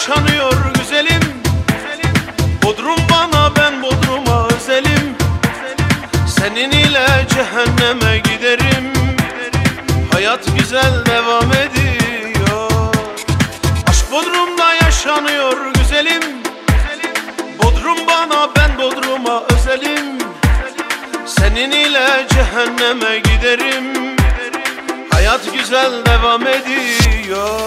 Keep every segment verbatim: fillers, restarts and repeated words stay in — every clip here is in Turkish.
yaşanıyor güzelim. Bodrum bana, ben Bodrum'a özelim. Senin ile cehenneme giderim. Hayat güzel devam ediyor. Aşk Bodrum'da yaşanıyor güzelim. Bodrum bana, ben Bodrum'a özelim. Senin ile cehenneme giderim. Hayat güzel devam ediyor.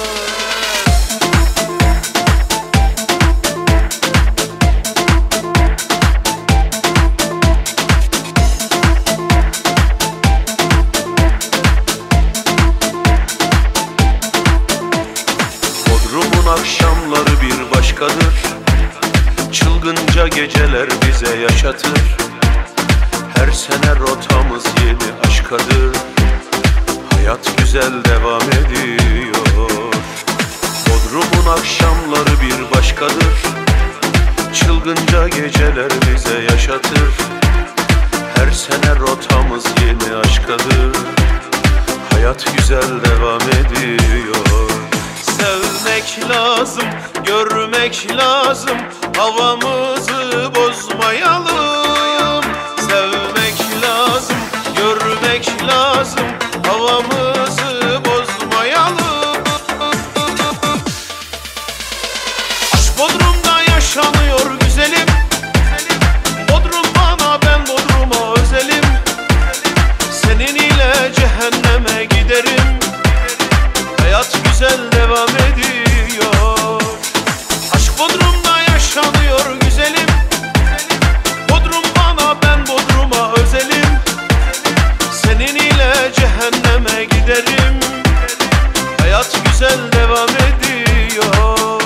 Bodrum'un akşamları bir başkadır. Çılgınca geceler bize yaşatır. Her sene rotamız yeni aşkadır. Hayat güzel devam ediyor. Bodrum'un akşamları bir başkadır. Çılgınca geceler bize yaşatır. Her sene rotamız yeni aşkadır. Hayat güzel devam ediyor. Sevmek lazım, görmek lazım, havamızı bozmayalım. Sevmek lazım, görmek lazım, havamızı bozmayalım. Aşk Bodrum'da yaşanıyor güzelim. Bodrum bana, ben Bodrum'a özelim. Senin ile cehenneme giderim. Hayat güzel devam ediyor. Aşk Bodrum'da yaşanıyor güzelim. Bodrum bana, ben Bodrum'a özelim. Senin ile cehenneme giderim. Hayat güzel devam ediyor.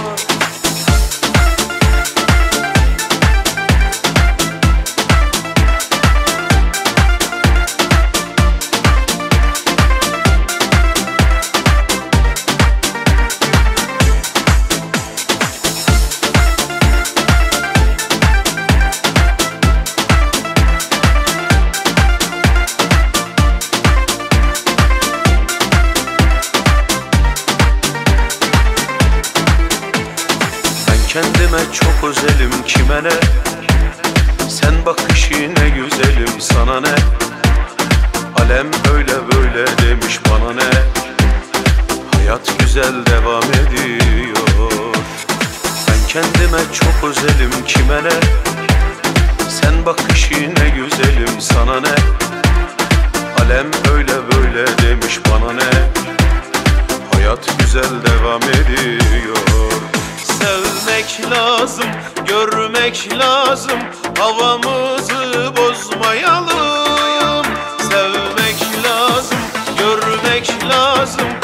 Kendime çok özelim, kime ne? Sen bak işine güzelim, sana ne? Alem öyle böyle demiş, bana ne? Hayat güzel devam ediyor. Ben kendime çok özelim, kime ne? Sen bak işine güzelim, sana ne? Alem öyle böyle demiş, bana ne? Hayat güzel devam ediyor. Sevmek lazım, görmek lazım, havamızı bozmayalım. Sevmek lazım, görmek lazım,